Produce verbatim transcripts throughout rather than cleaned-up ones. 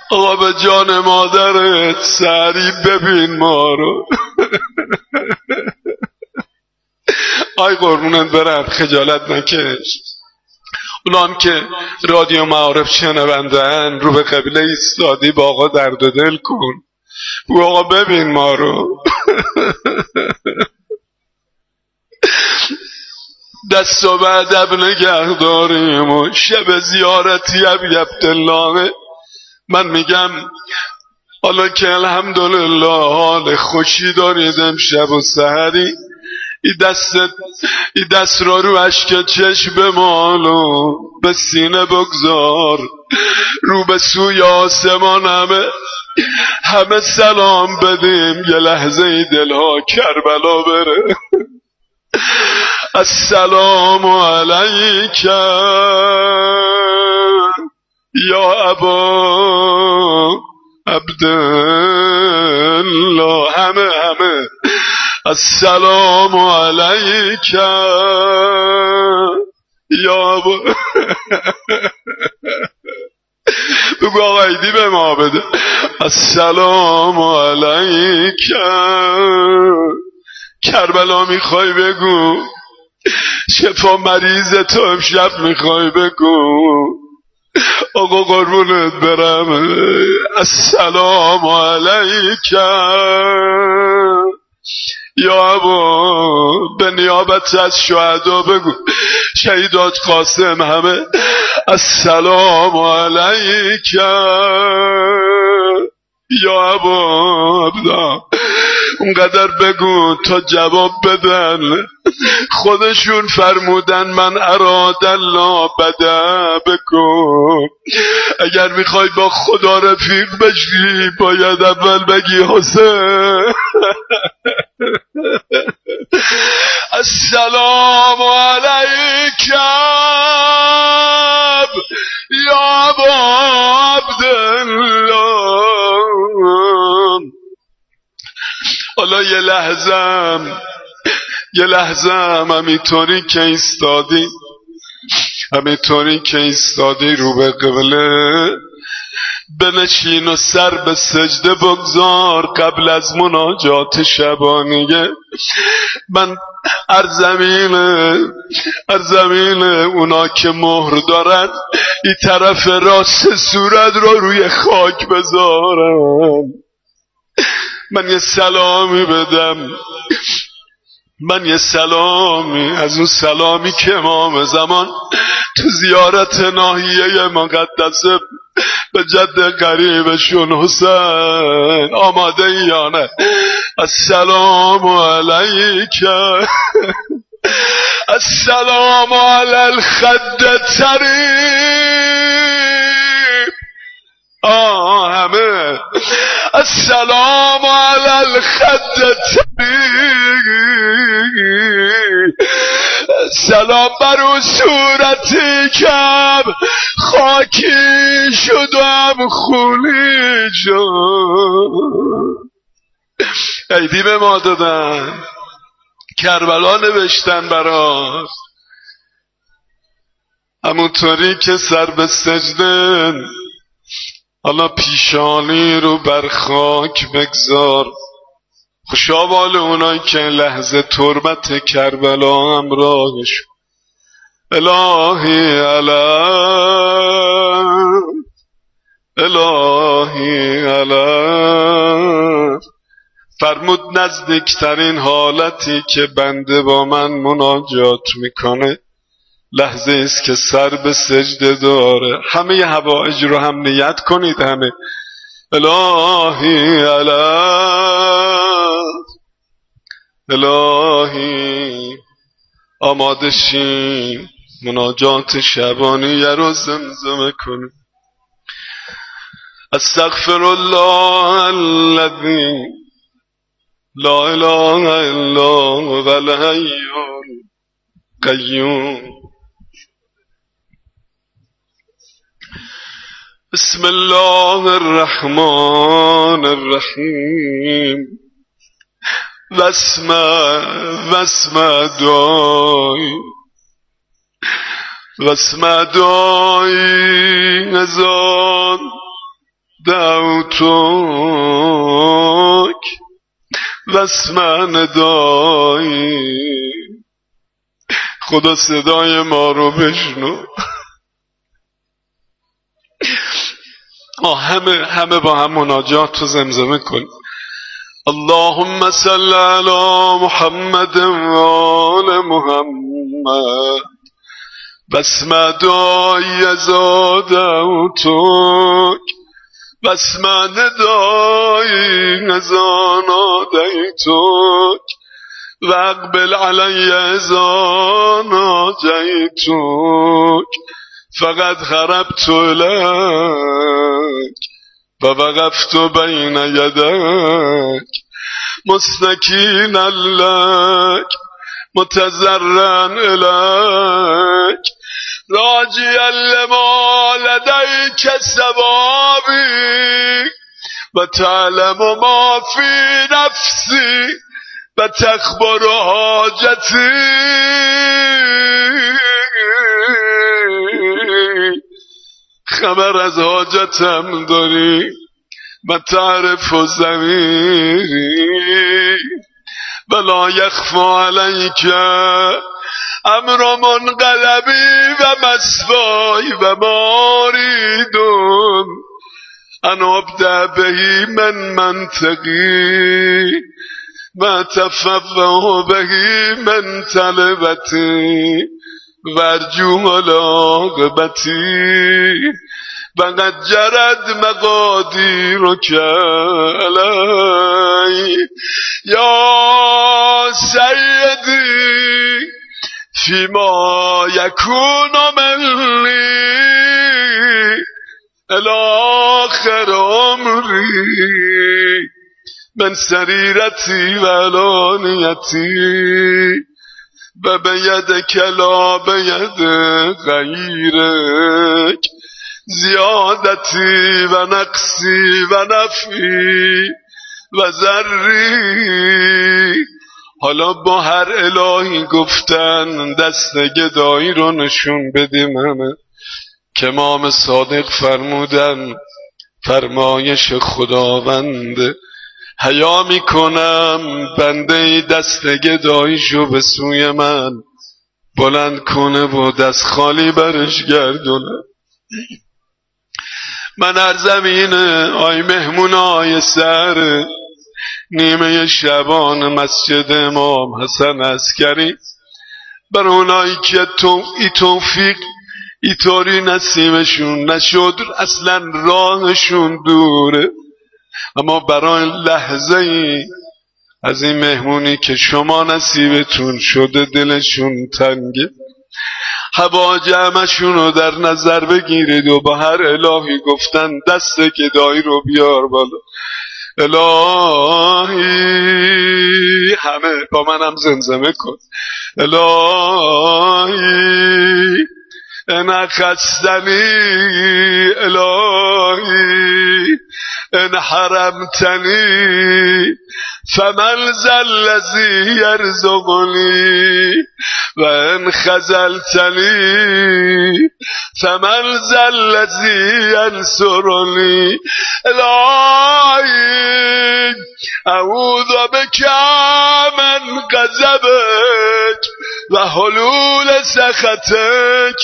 آقا به جان مادرت سری ببین ما رو. آی قربونت برم، خجالت نکش. اونان که رادیو معارف شنوندن رو به قبله ایستادی، با آقا درد و دل کن، بگو آقا ببین ما رو. دست و به ادب نگه داریم و شب زیارتی ابی عبدالله. من میگم حالا که الحمدلله حال خوشی دارید امشب و سحری، ای دست ای دست را رو اشک چشم بمال و به سینه بگذار، رو به سوی آسمان همه همه سلام بدیم، یه لحظه ای دلها کربلا بره. السلام علیک یا ابا عبدالله. همه همه السلام علیک یا ابا. بگو آقا ایدی به ما بده. السلام علیک. کربلا میخوای بگو، شفا مریض تو امشب میخوای بگو. آقا قربونت برم. السلام علیک یا ابا. به نیابت از شهدا بگو، شهیدات قاسم همه السلام علیک یا ابا عبدا. اونقدر بگو تا جواب بدن. خودشون فرمودن من اراد الله بده بکن. اگر میخوای با خدا رفیق بشی باید اول بگی حسین. السلام علیک یا ابا عبدالله. حالا یه لحظم یه لحظم همینطوری که ایستادی، همینطوری که ایستادی رو به قبله بنشین و سر به سجده بگذار قبل از مناجات شبانیه. من ارزمینه ارزمینه اونا که مهر دارن این طرف راست صورت رو روی خاک بذارم. من یه سلامی بدم، من یه سلامی از اون سلامی که امام زمان تو زیارت ناحیه مقدسه به جد قریبشون حسین آماده ای یا نه؟ السلام علیک. السلام علی الخد طریب. آه همه السلام علی الخد طریب. سلام بر اون صورتی کم خاکی شدم خونی شد. عیدی به ما دادن، کربلا نوشتن برات. همونطوری که سر به سجده حالا پیشانی رو بر خاک بگذار. خوشا بال اونایی که لحظه تربت کربلا همراهش. الهی علم الهی علم. فرمود نزدیکترین حالتی که بنده با من مناجات میکنه لحظه است که سر به سجده داره. همه حوائج رو هم نیت کنید. همه الهی علم الهی. آماده شیم مناجات شبانیه رو زمزمه کنیم. استغفر الله الذی لا اله الا هو الحی القیوم. بسم الله الرحمن الرحیم. واسمع واسمع دعای واسمع دعای از آن دعوتک واسمع ندایی. خدا صدای ما رو بشنو. آه همه همه با هم مناجات رو زمزمه کن. اللهم صل علی محمد و آل محمد واسمع دعای زادوتک واسمع ندای نزانادیتک واقبل علی اذا ناجیتک فقد خربت الیک و وقفت بین یدک مستکینا لک متضرعا الیک راجیا لما لدیک ثوابی و تعلم ما فی نفسی و تخبر حاجتی. خبر از حاجتم داری و تعرف و ضمیری ولا یخفا علیک امر منقلبی و مسوای و ماریدون ان ابدأ بهی من منطقی و تفوه بهی من طلبتی و ارجو علاقبتی و قد جرد مقادیرک علی یا سیدی فیما یکون منی الی آخر عمری من سریرتی و علانیتی و بیدک لا بید غیرک زیادتی و نقصی و نفی و ذری. حالا با هر الهی گفتن دست گدایی رو نشون بدیم همه که امام صادق فرمودن فرمایش خداونده حیا میکنم بنده دست گداییشو به سوی من بلند کنه و دست خالی برش گردونه. من هر زمینه آی مهمونای سر نیمه شبان مسجد امام حسن عسکری بر اونایی که تو ای توفیق ایطوری نصیبشون نشد اصلا راهشون دوره، اما برای لحظه ای از این مهمونی که شما نصیبتون شده دلشون تنگه، هوا جمعشون رو در نظر بگیرید و با هر الهی گفتن دست گدایی رو بیار بالا. الهی همه با منم زمزمه کن. الهی ان خستنی، الهی ان حرمتنی فمن ذا الذی یرزقنی و ان خذلتنی فمن ذا الذی ینصرنی. الهی اعوذ بک من غضبک و حلول سخطک.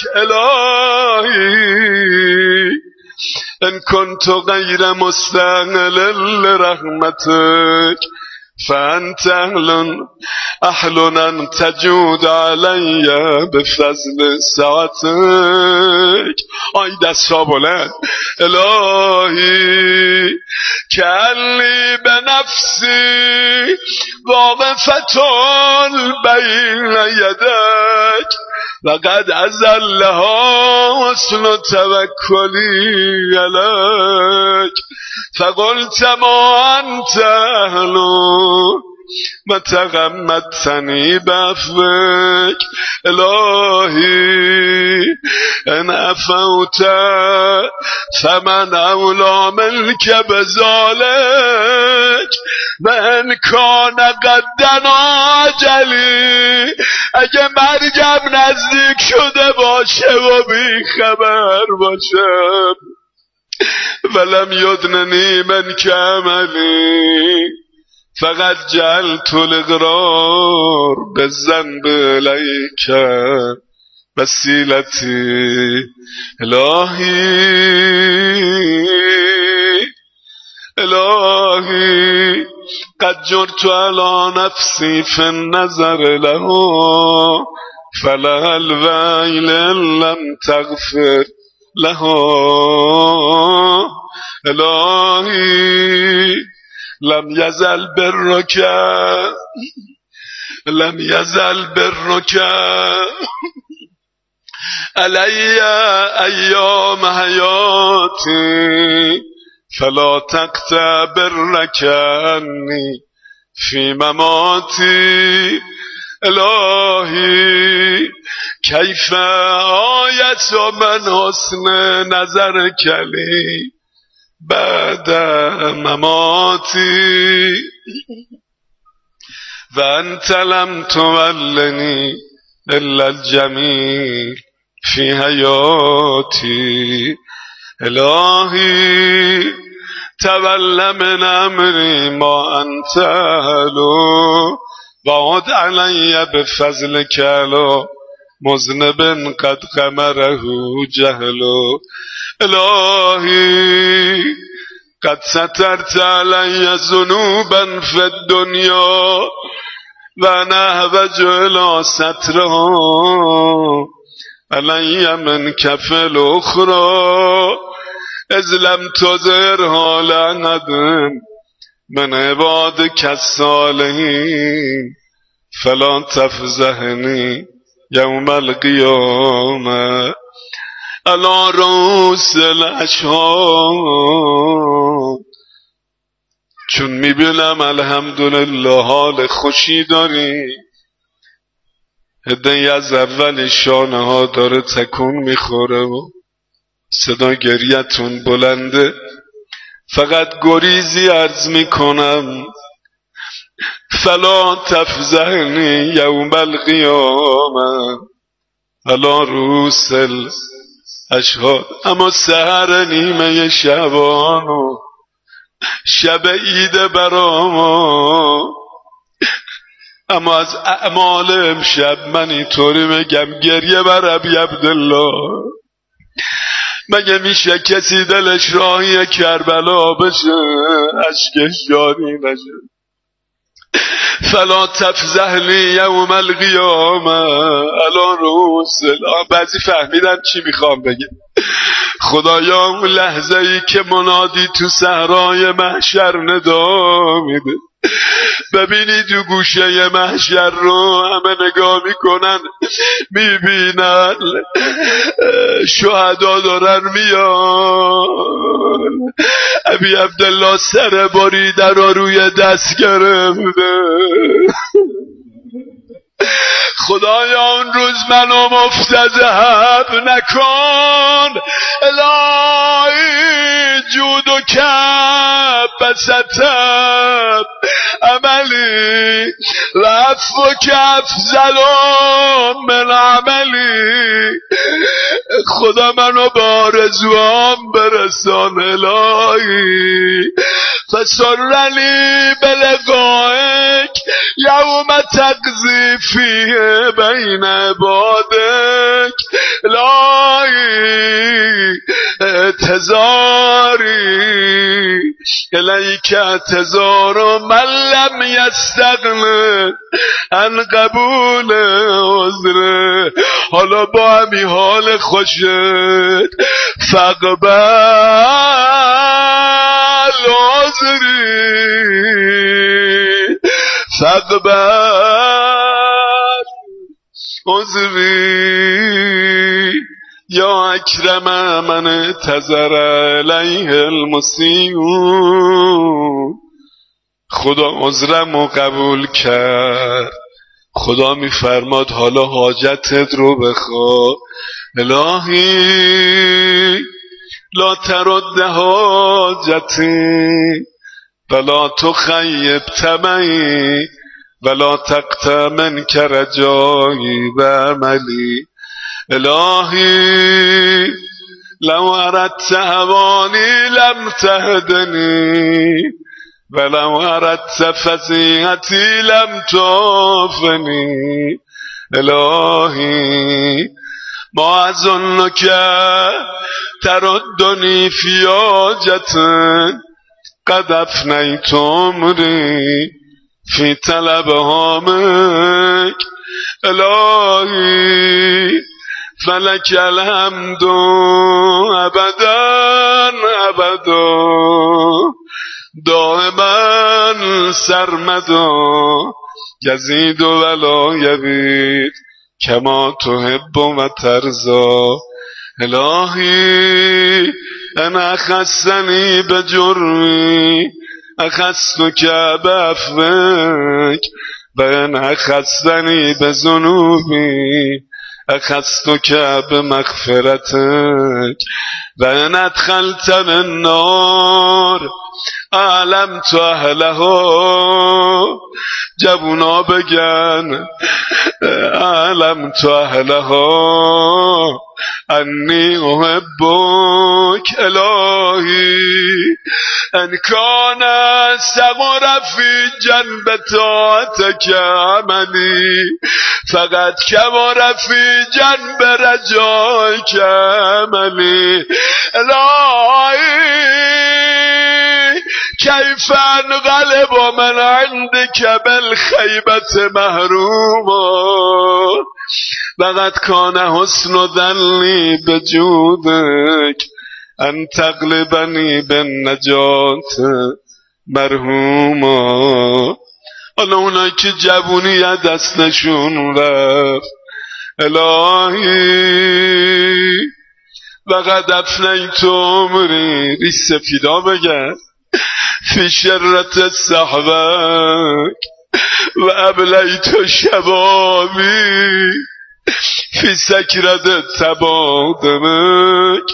الهی ان كنت غیر مستعجل لرحمتک فانت اهل اهل تجود علی بفضل ساعتک. آی دستا بلند. الهی کلی به نفسی واقفتون بین یدک لقد ازلها حسن توکلی علیک فقلت ما انت اهلو و تغمدتنی بعفوک. الهی ان عفوت فمن اولا منک بذالک و ان کان قدنا اجلی، اگه مرگم نزدیک شده باشه و بی خبر باشم ولم یدننی من که عملی فقط جعلت الاقرار بالذنب الیک وسیلتی الهی الهی قد جرت على نفسی فی النظر له فلها الویل لم تغفر له الهی لم یزل برک لم یزل برک علی ایام حیاتی فلا تقطع برک عنی فی مماتی الهی کیف آیت من حسن نظر کلی بعد مماتی و انت لم تولنی الا الجمیل فی حیاتی الهی تول من امری ما انت اهلو وعد علی بفضلک علی مذنب قد غمره جهلو الهی قد سترت علی ذنوبا فی الدنیا و نحوج الی سترها علی من کف الاخرى اذ لم تظهرها لأحد من عبادک الصالحین فلا تفضحنی یوم القیامه علی رؤوس الاشهاد. چون میبینم الحمدلله حال خوشی داری، هدیه از اول شانه ها داره تکون میخوره و صدا گریتون بلنده، فقط گریزی عرض میکنم فلا تفضحنی یوم القیامه علی رؤوس الاشهاد. اما سحر نیمه شبان و شب عید برام، اما از اعمال امشب من اینطوری میگم گریه بر ابی عبدالله. مگه میشه کسی دلش راهی کربلا بشه اشکش جاری نشه؟ فلا تفضحنی یوم القیامه علی رؤوس الاشهاد. بعضی فهمیدن چی میخوام بگم. خدایا اون لحظه ای که منادی تو صحرای محشر ندا میده، ببینی تو گوشه محشر رو همه نگاه میکنن، میبینن شهدا دارن میان، ابی عبدالله سر بریده رو روی دست گرفته. خدایا اون روز منو مفتضح نکن، الهی جود و کب بستب عملی و عفو کف ظلام من عملی. خدا منو به آرزوام برسان الهی، فسرنی بلقائک یوم تقضی فیه بین عبادک الهی. اعتذاری الیک اعتذار من لم یستغن عن قبول عذر. حالا با همی حال خوشت فقبل عذری فقبل عذری یا اکرم من اعتذر علیه المسیئون. خدا عذرمو قبول کرد. خدا میفرماد حالا حاجتت رو بخوا. الهی لا ترد حاجتی ولا تخیب طمعی ولا تقطع منک رجایی و عملی. الهی لو اردت هوانی لم تهدنی ولو اردت فضیحتی لم تعفنی الهی ما اظنک تردنی فی حاجة قد افنیت عمری فی طلب هامک الهی فلک الحمد ابدا ابدا دائما سرمدا یزید ولا یبید کما تحب و ترضا الهی انا اخذتنی بجرمی اخذتک بعفوک و ان اخذتنی بذنوبی اخذتک بمغفرتک و ان ادخلتنی النار اعلمت اهلها جوونا بگن اعلمت اهلها انی احبک الهی ان کان صغر فی جنب طاعتک عملی فقط کبر فی جنب رجایک عملی الهی کیف انقلب من عندک بالخیبت محروما وقد کان حسن ظنی بجودک ان تغلبنی بالنجات مرحوما. حالا اونایی که جوونی دستشون رفت الهی وقد افنیت عمری ریش سفیدا بگن فی شرت صحبک و ابلیت شبابی فی سکرت تبادمک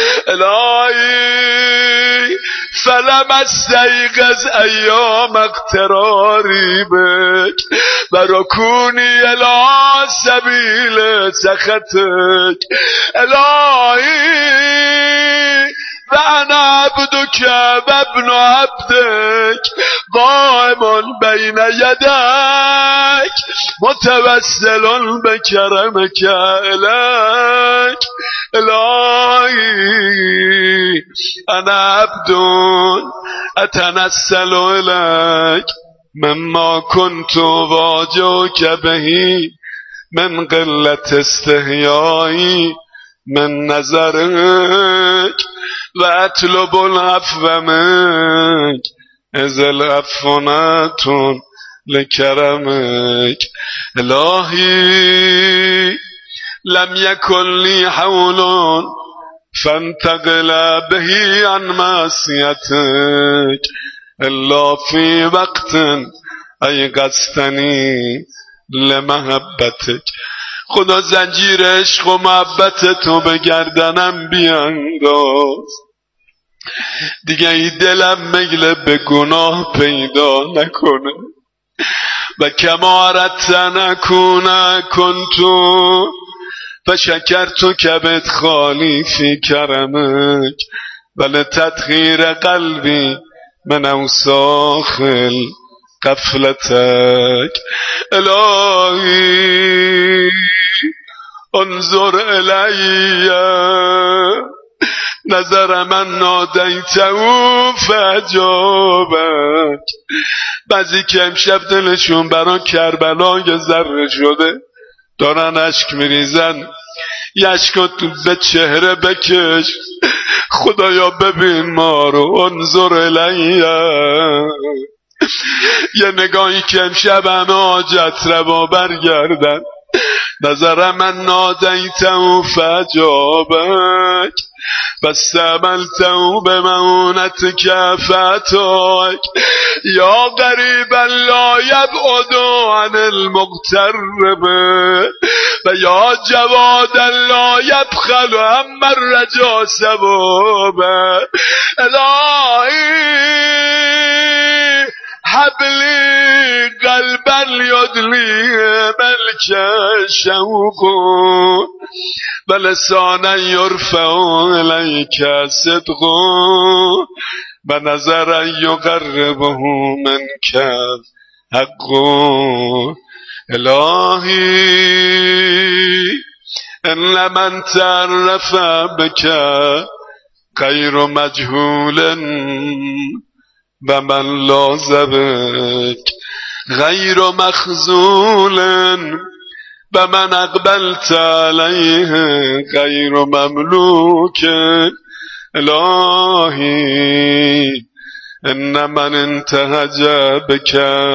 الهی فلم استیقظ ایام اقتراری بک و رکونی الی سبیل سخطک الهی و انا عبدک و ابن عبدک قائم بین یدک متوسل بکرمک الیک الهی انا عبد اتنسل الیک مما كنت واجهک بهی من قلت استحیایی من نظرک و اطلب العفو منک از العفو نتون لکرمک الهی لم یکن لی حول فانتقل بهی عن معصیتک الا فی وقت ایقظتنی لمحبتک. خدا زنجیر عشق و محبت تو به گردنم بیانداز دیگه این دلم میل به گناه پیدا نکنه و کما اردت نکون کنتو و شکرتو کبد خالی فی کرمک ولی تطهیر قلبی من اوساخ غفلتک الهی انظر الی نظر من نادیته فجابک. بعضی که امشب دلشون برا کربلا ذره شده دارن اشک میریزن یشکو تو به چهره بکش خدایا ببین ما رو انظر الی. یه نگاهی که امشب همه حاجت روا برگردن نظر من نادیته فجابک و استعملته به معونتک فتاک یا قریبا لا یبعد عن المقترب و یا جوادا لا یبخل هم الرجا ثوابه الهی حبلی قلبا یدلی ملک شوق و لسانا یرفع الیک صدق و نظرا یقربه منک حق. الهی ان من تعرف بک غیر مجهول و من لازمک غیر مخذول و من اقبلت علیه غیر مملوک. الهی ان من انتهج بک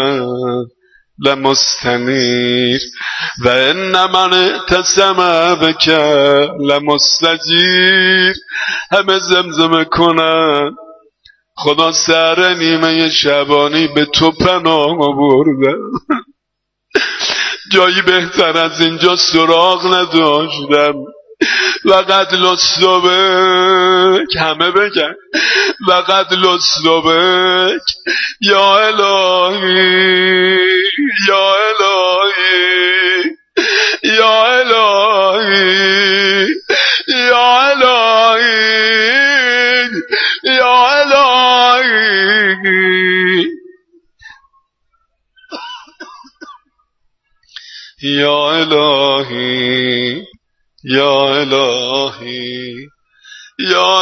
لمستنیر و ان من اعتصم بک لمستجیر. همه زمزمه کنن خدا سر نیمه شبانی به تو پناه آوردم، جایی بهتر از اینجا سراغ نداشتم. وقد لصبک، همه بگن وقد لصبک یا الهی یا الهی یا الهی یا الهی یا الهی یا الهی یا الهی یا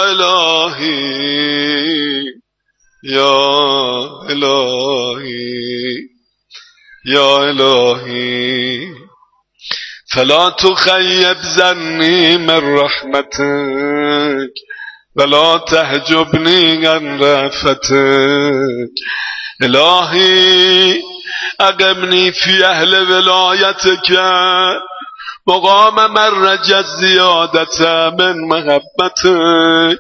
الهی یا الهی یا الهی فلا تخیب ظنی من رحمتک ولا تحجبنی عن رأفتک. الهی اقمنی فی اهل ولایتک مقام مرج الزیادت من محبتک.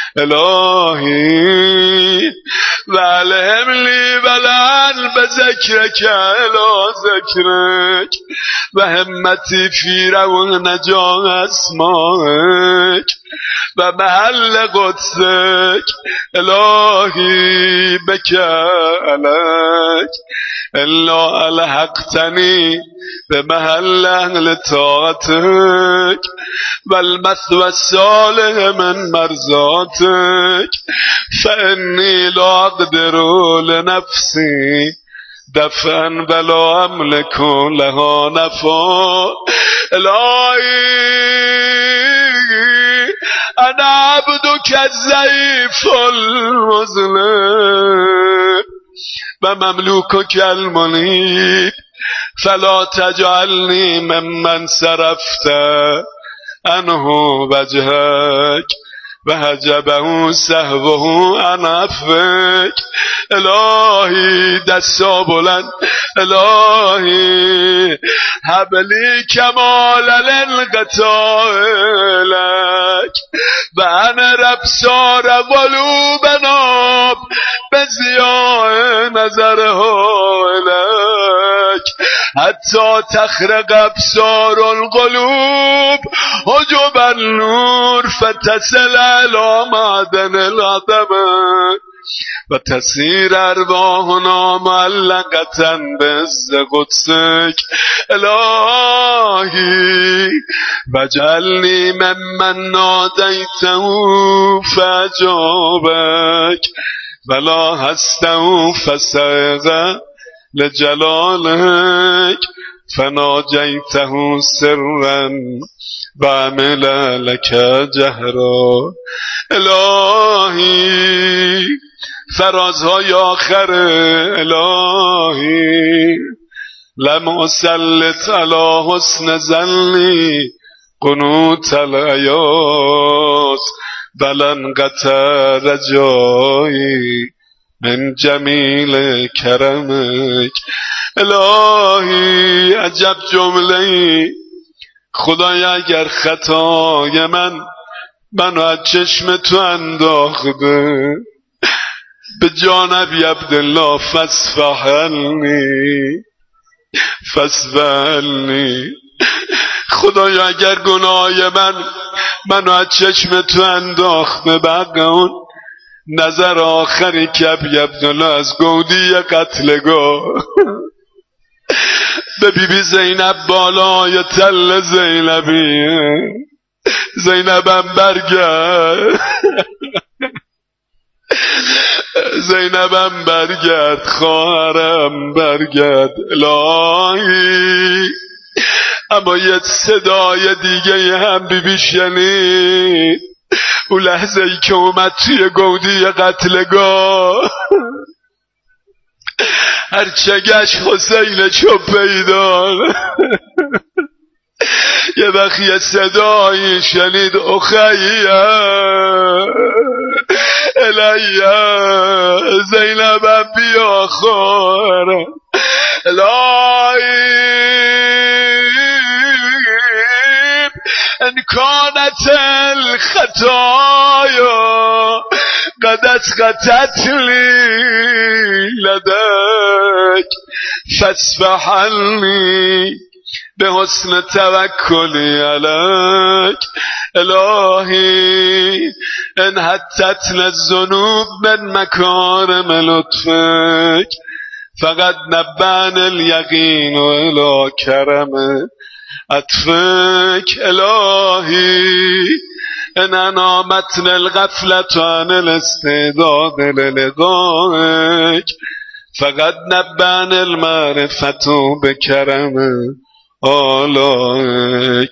الهی و الهم لی ولعن بذکرک الی ذکرک و همتی فی رو نجاح اسمائک و محل قدسک. الهی بک علک الا الحقتنی به محل اهل طاعتک و المثوى الصالح من مرضاتک فانی لا اقدر لنفسی دفعا ولا املک لها نفعا. الهی انا عبدک الضعیف المظلم و مملوکک المنیب فلا تجعلنی ممن صرفت عنه وجهک و حجبه سهوه عن عفوک. الهی دستا بلند، الهی حبلی کمال الانقطاع لک و انا ربصار قلوبنا بضیاء نظرها لک حتی تخرق ابصار القلوب حجب النور فتصل الى معدن العظمه و تسیر ارواحنا معلقة بعز قدسک. الهی وجعلنی ممن نادیته فاجابک ولا هسته فسائق لجلالک فناجیته سرا و عمل لک جهرا. الهی فرازهای آخر، الهی لم اسلط علی حسن ظنی قنوت الایاس بل انقطع رجایی من جمیل کرمک. الهی عجب جمله، خدای اگر خطای من منو از چشم تو انداخته به جانبی عبدالله فاصفحنی فاصفحنی. خدایا اگر گناه من منو از چشم تو انداخته به حق اون نظر آخری کب عبدالله از گودی قتلگاه به بی بی زینب بالای تل زینبی زینبم برگرد زینبم برگرد خواهرم برگرد الهی. اما یه صدای دیگه هم بی بی شنید اون لحظه ای که اومد توی گودی قتلگاه هرچه گشت حسین چو پیدا یه وقت یه صدایی شنید اخیه الیه زینبم بیا خواهرم الهی ان کانت الخطایا قد اسقطت لی لدک فاصفحنی به حسن توکلی علیک الهی ان حتتنا الذنوب من مکارم لطفک فقد نبأن الیقین الی کرم عطفک الهی ان انامتنا الغفلة عن الاستعداد للقائک فقد نبأن المعرفة بکرم آلائک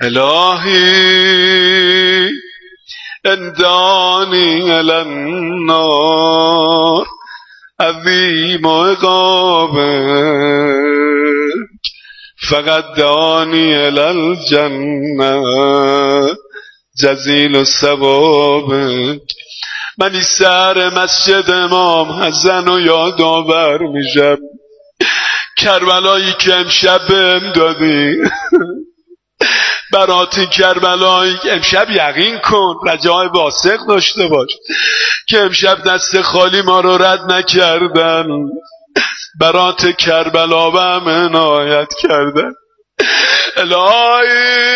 الهی ان دانی الی النار عظیم عقابک فقط دانی الی الجنه جزیل ثوابک. من این سر مسجد امام حسن و یادآور میشم کربلایی که امشب بهم دادی برات کربلایی امشب یقین کن رجای واثق داشته باش که امشب دست خالی ما رو رد نکردن برات کربلا و هم عنایت کردن الهی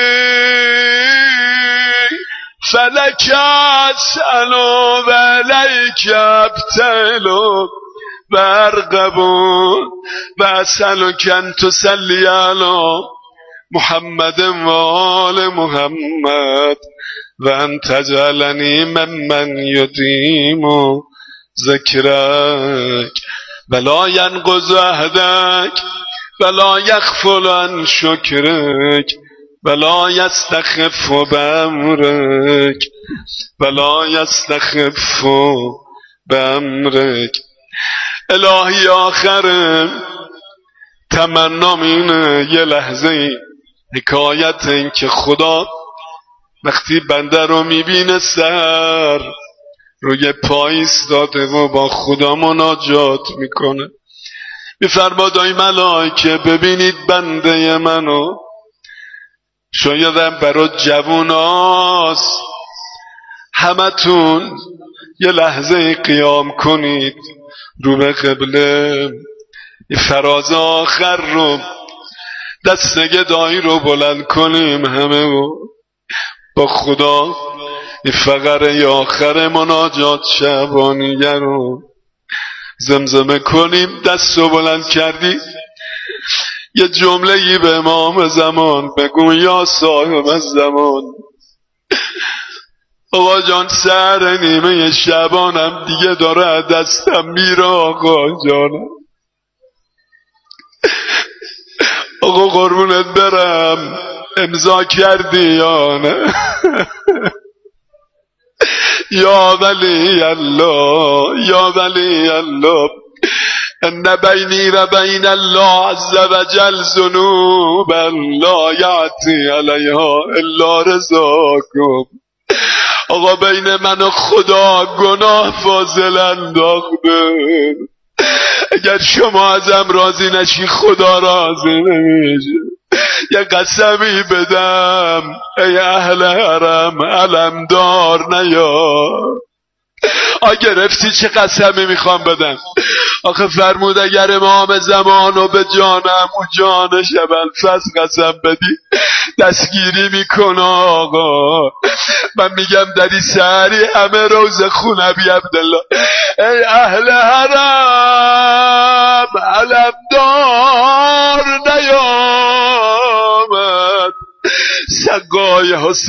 فلک اسألو و علیک ابتلو و ارقبو و اسألک ان تصلی علی محمد و آل محمد و ان تجعلنی ممن یدیم ذکرک ولا ینقض عهدک ولا یغفل عن شکرک ولا یستخف بامرک ولا یستخف بامرک. الهی آخر تمنام اینه یه لحظه حکایت این که خدا وقتی بنده رو میبینه سر روی پاییس داده و با خدا مناجات میکنه میفرماد ای ملائکه ببینید بنده منو شایدم برای جووناست همتون یه لحظه قیام کنید رو به قبله فراز آخر رو دست گدایی رو بلند کنیم همه و با خدا این فقره آخر مناجات شبانیه رو زمزمه کنیم. دست رو بلند کردی یه جمله ای به امام زمان بگو یا صاحب الزمان آقا جان سر نیمه شبانم دیگه داره دستم میره آقا جانم آقا قربونت برم امضا کردی یا نه یا ولی الله یا ولی الله ان بینی و بین الله عز وجل ذنوب لا یعطی علیها الا رضاکم. آقا بین من و خدا گناه فاصله انداخته اگر شما ازم راضی نشی خدا راضی نمیشه. یه قسمی بدم ای اهل حرم علمدار نیار آ گرفتی چه قسمی میخوام بدم؟ آخه فرمود اگر امام زمانو به جانم و جان شب‌الفضل قسم بدی دستگیری میکنه آقا. من میگم در این سحری همه روز خون ابی عبدالله. ای اهل حرم علمدار نیامد سقای حسین